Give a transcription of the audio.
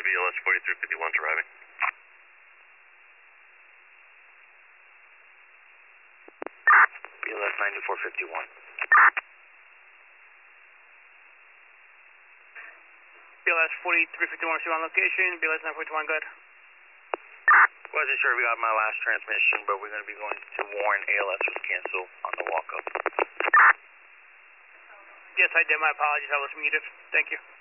BLS 4351 arriving. BLS 9451. BLS 4351, see on location. BLS 941, good. Wasn't sure if we got my last transmission, but we're going to be going to Warren. ALS was canceled on the walk-up. Yes, I did. My apologies. I was muted. Thank you.